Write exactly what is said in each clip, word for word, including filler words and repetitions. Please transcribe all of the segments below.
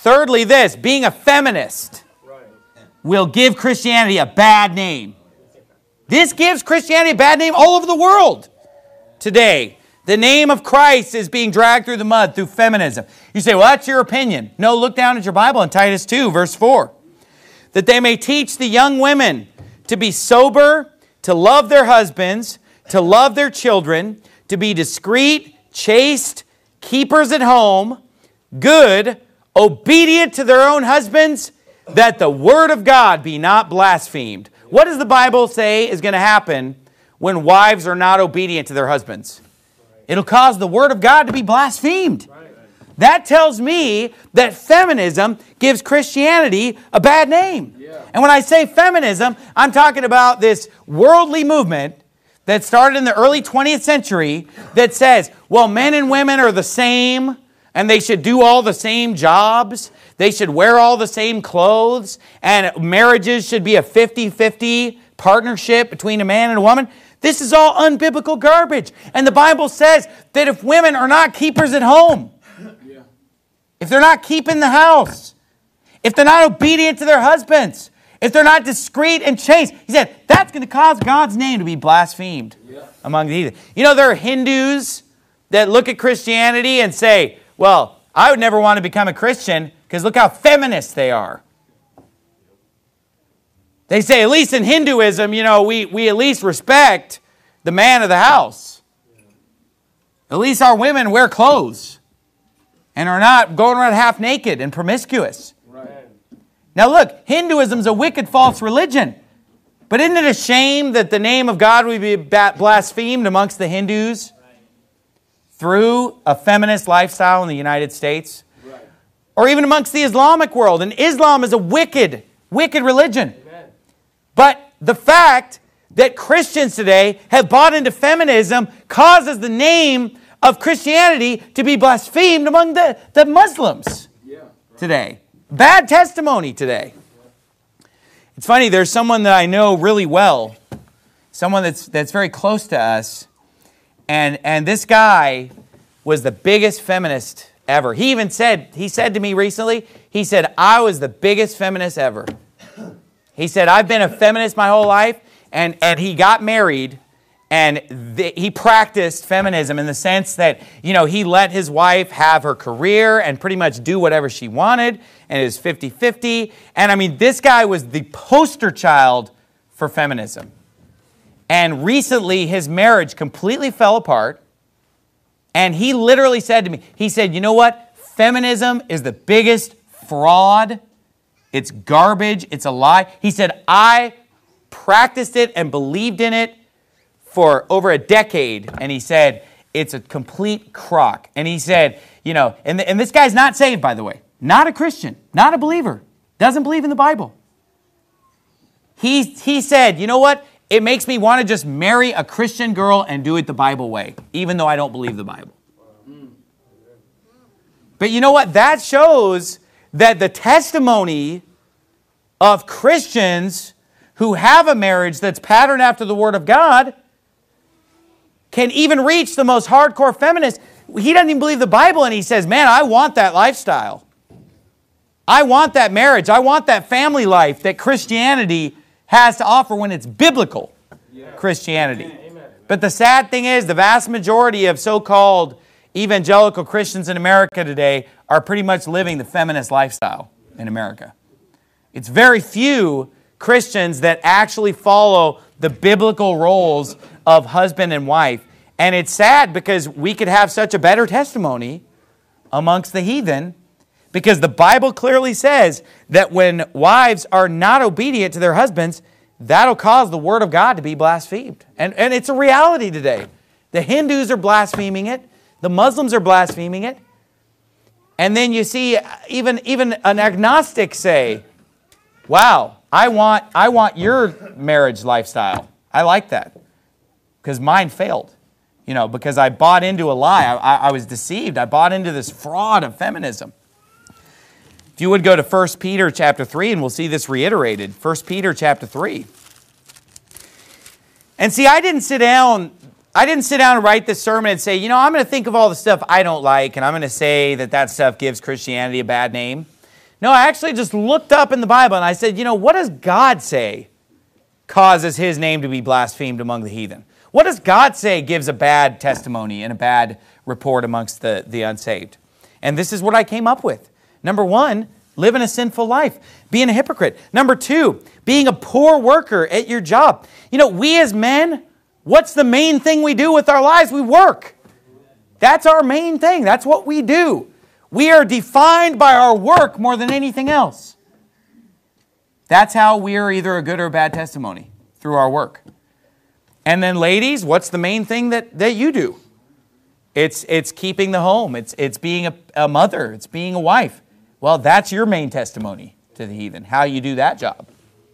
Thirdly, this, being a feminist will give Christianity a bad name. This gives Christianity a bad name all over the world today. The name of Christ is being dragged through the mud through feminism. You say, well, that's your opinion. No, look down at your Bible in Titus two, verse four. That they may teach the young women to be sober, to love their husbands, to love their children, to be discreet, chaste, keepers at home, good, obedient to their own husbands, that the word of God be not blasphemed. What does the Bible say is going to happen when wives are not obedient to their husbands? It'll cause the word of God to be blasphemed. That tells me that feminism gives Christianity a bad name. And when I say feminism, I'm talking about this worldly movement that started in the early twentieth century that says, well, men and women are the same, and they should do all the same jobs. They should wear all the same clothes, and marriages should be a fifty-fifty partnership between a man and a woman. This is all unbiblical garbage. And the Bible says that if women are not keepers at home, yeah. if they're not keeping the house, if they're not obedient to their husbands, if they're not discreet and chaste, he said, that's going to cause God's name to be blasphemed yeah. among the heathen. You know, there are Hindus that look at Christianity and say, well, I would never want to become a Christian because look how feminist they are. They say, at least in Hinduism, you know, we, we at least respect the man of the house. At least our women wear clothes and are not going around half naked and promiscuous. Right. Now look, Hinduism is a wicked false religion. But isn't it a shame that the name of God would be blasphemed amongst the Hindus through a feminist lifestyle in the United States? Right. Or even amongst the Islamic world. And Islam is a wicked, wicked religion. But the fact that Christians today have bought into feminism causes the name of Christianity to be blasphemed among the, the Muslims today. Bad testimony today. It's funny, there's someone that I know really well, someone that's that's very close to us, and, and this guy was the biggest feminist ever. He even said, he said to me recently, he said, I was the biggest feminist ever. He said, I've been a feminist my whole life, and, and he got married, and the, he practiced feminism in the sense that, you know, he let his wife have her career and pretty much do whatever she wanted, and it was fifty-fifty. And I mean, this guy was the poster child for feminism. And recently, his marriage completely fell apart, and he literally said to me, he said, you know what? Feminism is the biggest fraud. It's garbage. It's a lie. He said, I practiced it and believed in it for over a decade. And he said, it's a complete crock. And he said, you know, and, and this guy's not saved, by the way. Not a Christian. Not a believer. Doesn't believe in the Bible. He, he said, you know what? It makes me want to just marry a Christian girl and do it the Bible way, even though I don't believe the Bible. But you know what? That shows that the testimony of Christians who have a marriage that's patterned after the Word of God can even reach the most hardcore feminist. He doesn't even believe the Bible, and he says, man, I want that lifestyle. I want that marriage. I want that family life that Christianity has to offer when it's biblical yeah. Christianity. Amen. Amen. But the sad thing is, the vast majority of so-called evangelical Christians in America today are pretty much living the feminist lifestyle in America. It's very few Christians that actually follow the biblical roles of husband and wife. And it's sad because we could have such a better testimony amongst the heathen, because the Bible clearly says that when wives are not obedient to their husbands, that'll cause the Word of God to be blasphemed. And, and it's a reality today. The Hindus are blaspheming it. The Muslims are blaspheming it. And then you see even, even an agnostic say, wow, I want, I want your marriage lifestyle. I like that. Because mine failed. You know, because I bought into a lie. I, I, I was deceived. I bought into this fraud of feminism. If you would go to First Peter chapter three, and we'll see this reiterated. First Peter chapter three. And see, I didn't sit down... I didn't sit down and write this sermon and say, you know, I'm going to think of all the stuff I don't like, and I'm going to say that that stuff gives Christianity a bad name. No, I actually just looked up in the Bible and I said, you know, what does God say causes his name to be blasphemed among the heathen? What does God say gives a bad testimony and a bad report amongst the, the unsaved? And this is what I came up with. Number one, living a sinful life, being a hypocrite. Number two, being a poor worker at your job. You know, we as men, what's the main thing we do with our lives? We work. That's our main thing. That's what we do. We are defined by our work more than anything else. That's how we are either a good or a bad testimony, through our work. And then ladies, what's the main thing that, that you do? It's, it's keeping the home. It's, it's being a, a mother. It's being a wife. Well, that's your main testimony to the heathen, how you do that job.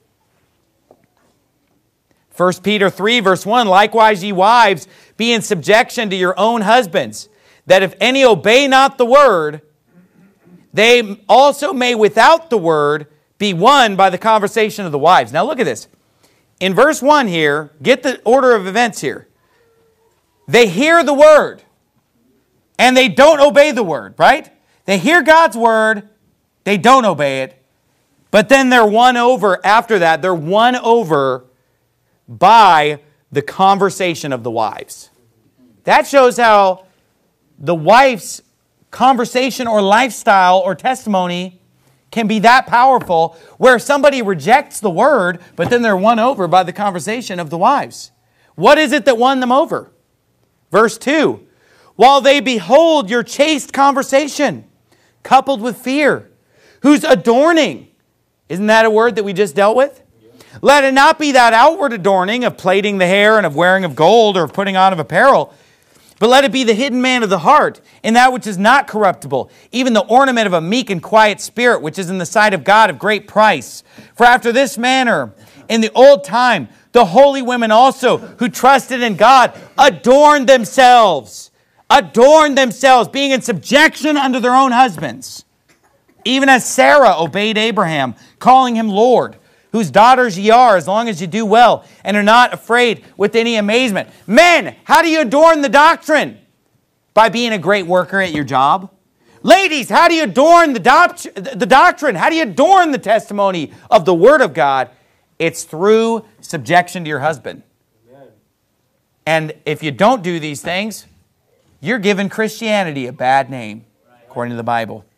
First Peter three, verse one, likewise, ye wives, be in subjection to your own husbands, that if any obey not the word, they also may without the word be won by the conversation of the wives. Now look at this. In verse one here, get the order of events here. They hear the word, and they don't obey the word, right? They hear God's word, they don't obey it, but then they're won over after that. They're won over by the conversation of the wives. That shows how the wife's conversation or lifestyle or testimony can be that powerful, where somebody rejects the word, but then they're won over by the conversation of the wives. What is it that won them over? Verse two, while they behold your chaste conversation, coupled with fear, whose adorning, isn't that a word that we just dealt with? Yeah. Let it not be that outward adorning of plaiting the hair and of wearing of gold or of putting on of apparel, but let it be the hidden man of the heart, in that which is not corruptible, even the ornament of a meek and quiet spirit, which is in the sight of God of great price. For after this manner, in the old time, the holy women also, who trusted in God, adorned themselves, adorned themselves, being in subjection unto their own husbands. Even as Sarah obeyed Abraham, calling him Lord, whose daughters ye are, as long as you do well, and are not afraid with any amazement. Men, how do you adorn the doctrine? By being a great worker at your job. Ladies, how do you adorn the, doct- the doctrine? How do you adorn the testimony of the Word of God? It's through subjection to your husband. Amen. And if you don't do these things, you're giving Christianity a bad name, according to the Bible.